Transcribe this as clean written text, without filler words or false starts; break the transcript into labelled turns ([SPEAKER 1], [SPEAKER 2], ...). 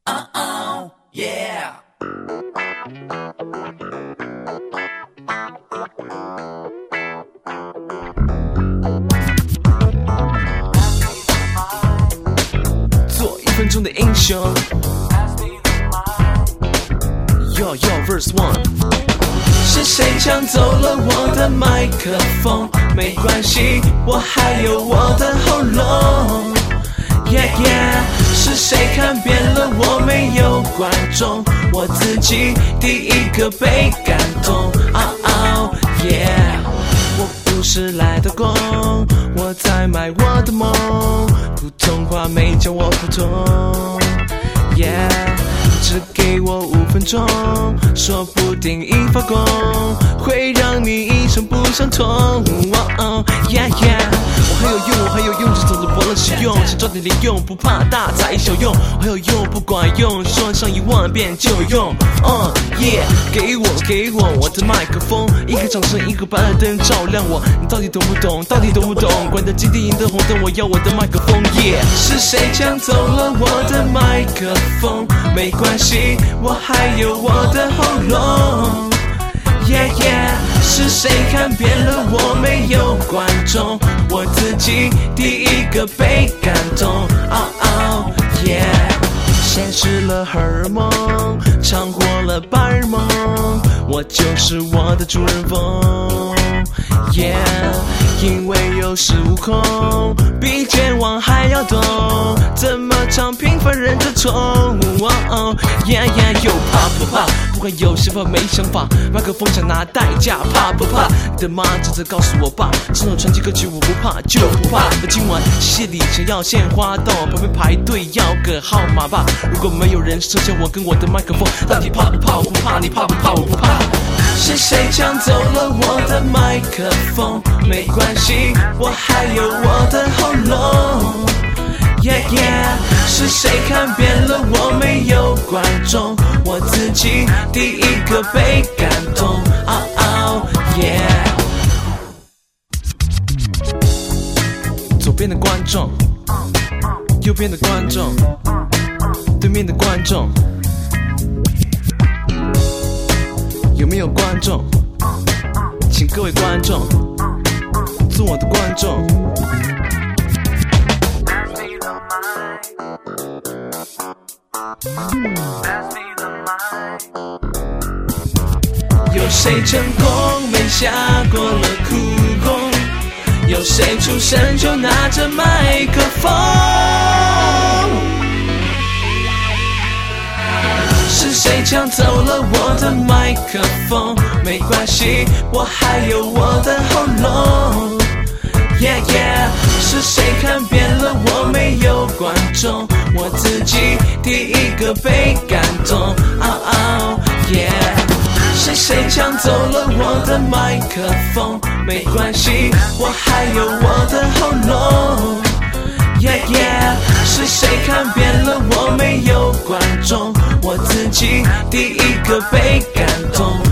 [SPEAKER 1] Yeah。做1分钟的英雄。Yo verse 1。是谁抢走了我的麦克风？没关系，我还有我的喉咙。Yeah yeah， 是谁看扁了我没有观众？我自己第一个被感动。Yeah， 我不是来打工，我在卖我的梦。普通话没教我普通。Yeah， 只给我5分钟，说不定一发功会让你一生不伤痛。Yeah yeah， 我还有用，就懂得博了使用，想抓点利用，不怕大材小用。我还有用不管用，说上1万遍就有用。Yeah， 给我的麦克风，一个掌声，一个白灯照亮我。你到底懂不懂？关掉今天赢的红灯，我要我的麦克风。Yeah， 是谁抢走了我的麦克风？没关系，我还有我的喉咙。Yeah yeah， 是谁看扁了我没有观众？我自己第一个被感动。Yeah， 显示了荷尔蒙，尝过了白日梦，我就是我的主人翁。Yeah， 因为有恃无恐，比健忘还要懂，怎么唱平凡人的痛。Yeah yeah， 又怕不怕？不管有想法没想法，麦克风想拿代价，怕不怕？你的妈正在告诉我爸，这种传奇歌曲我不怕就不怕。今晚谢谢礼想要献花到旁边排队要个号码吧。如果没有人剩下我跟我的麦克风，到底怕不怕？我不怕，你怕不怕？我不怕。是谁抢走了我的麦克风？没关系，我还有我的喉咙。Yeah yeah， 是谁看扁了我没有观众？我自己第一个被感动。Yeah， 左边的观众，右边的观众，对面的观众，有没有观众？请各位观众做我的观众。有谁成功没下过了苦功？有谁出生就拿着麦克风？是谁抢走了我的麦克风？没关系，我还有我的喉咙。Yeah yeah， 是谁看扁了我没有观众？我自己第一个被感动。Yeah， 是谁抢走了我的麦克风？没关系，我还有我的喉咙。Yeah yeah， 是谁看扁了我没有观众？我自己第一个被感动。